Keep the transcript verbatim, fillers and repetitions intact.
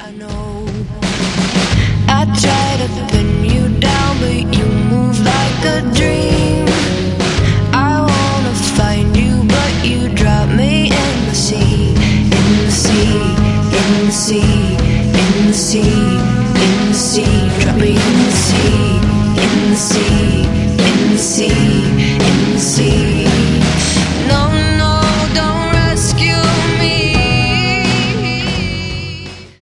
I know I try to pin you down, but you move like a dream. I wanna find you, but you drop me in the sea, in the sea, in the sea, in the sea, in the sea. Drop me in the sea, in the sea, in the sea.